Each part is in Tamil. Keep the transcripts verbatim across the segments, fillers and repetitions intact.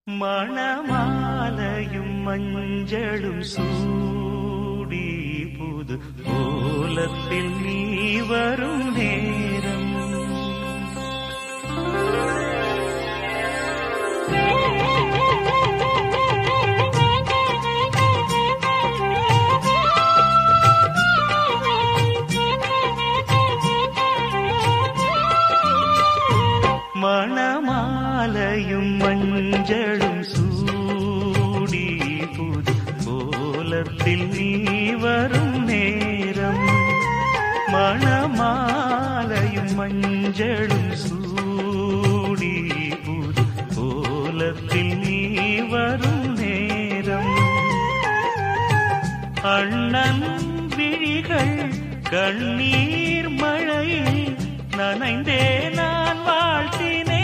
மணமாலையும் மஞ்சளும் சூடி புது கோலத்தில் நீ வரும் நேரம் மணமாலையும் மஞ்சளும் சூடி புது கோலத்தில் நீ வரும் நேரம் மணமாலையும் மஞ்சளும் சூடி புது கோலத்தில் நீ வரும் நேரம் அண்ணன் விழிகள் கண்ணீர் மழையில் நனைந்தே நான் வாழ்த்தினே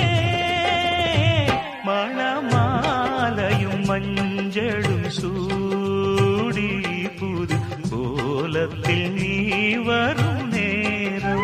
மணமாலையும் மஞ்சளும் சூடி புது கோலத்தில் நீ வரும் நேரம்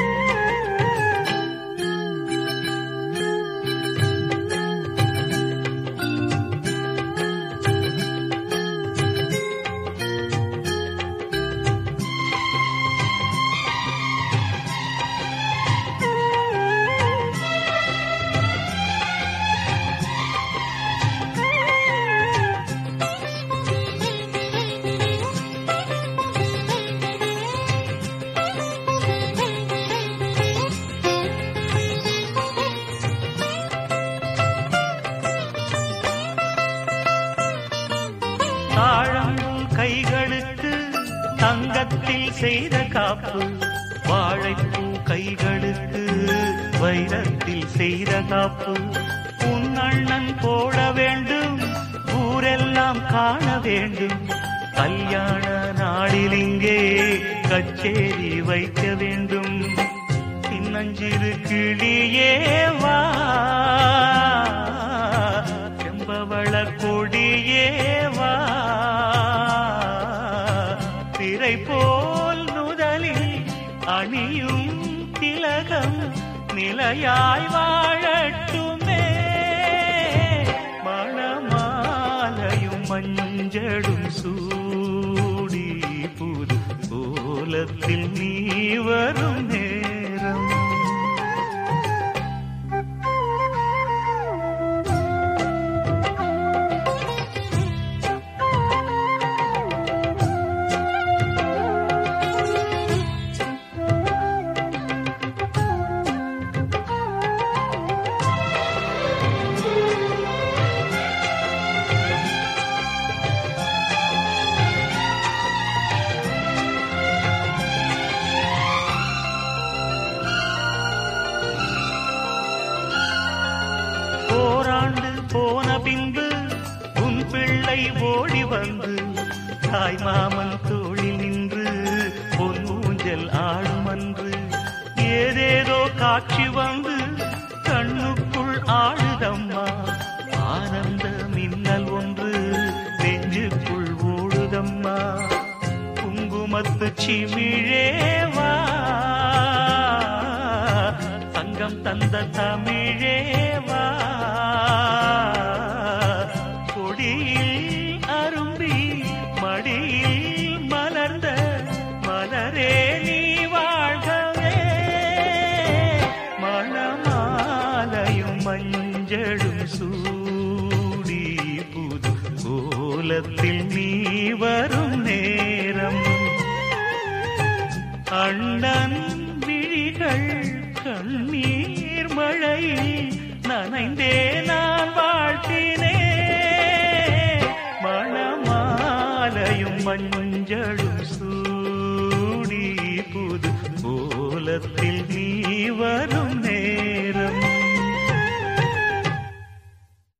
தாழம்பூ கைகளுக்கு தங்கத்தில் செய்த காப்பு வாழைப்பூ கைகளுக்கு வைரத்தில் செய்த காப்பு உன் அண்ணன் போட வேண்டும் ஊரெல்லாம் காண வேண்டும் கல்யாண நாளில் இங்கே கச்சேரி வைக்க வேண்டும் சின்னஞ்சிறு கிளியே வா செம்பவள கொடியே வா திரை போல் நுதலில் அணியும் திலகம் நிலையாய் வாழட்டுமே மணமாலையும் மஞ்சளும் சூடி புது கோலத்தில் நீ வரும் நேரம் போன பின்பு உன் பிள்ளை ஓடி வந்து தாய் மாமன் தோளில் நின்று பொன் ஊஞ்சல் ஆடும் அன்று ஏதேதோ காட்சி வந்து கண்ணுக்குள் ஆடுதம்மா ஆனந்த மின்னல் ஒன்று நெஞ்சுக்குள் ஓடுதம்மா குங்குமத்து சிமிழேவா சங்கம் தந்த தமிழேவா கொடியில் அரும்பி மடியில் மலர்ந்த மலரே நீ வாழ்கவே மணமாலையும் மஞ்சளும் சூடி புது கோலத்தில் நீ வரும் நேரம் அண்ணன் விழிகள் கண்ணீர் மழையில் நனைந்தே நான் வாழ்த்தினே மணமாலையும் மஞ்சளும்